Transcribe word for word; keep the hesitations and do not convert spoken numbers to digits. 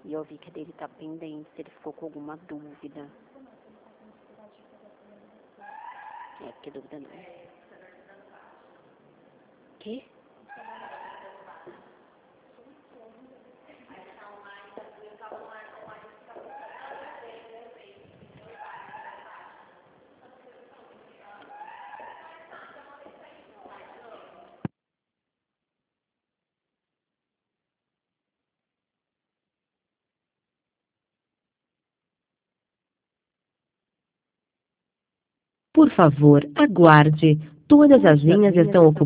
E eu vi que a dele tá pendente, se ele ficou com alguma dúvida. É, porque dúvida não. Que? Por favor, aguarde. Todas as linhas estão ocupadas.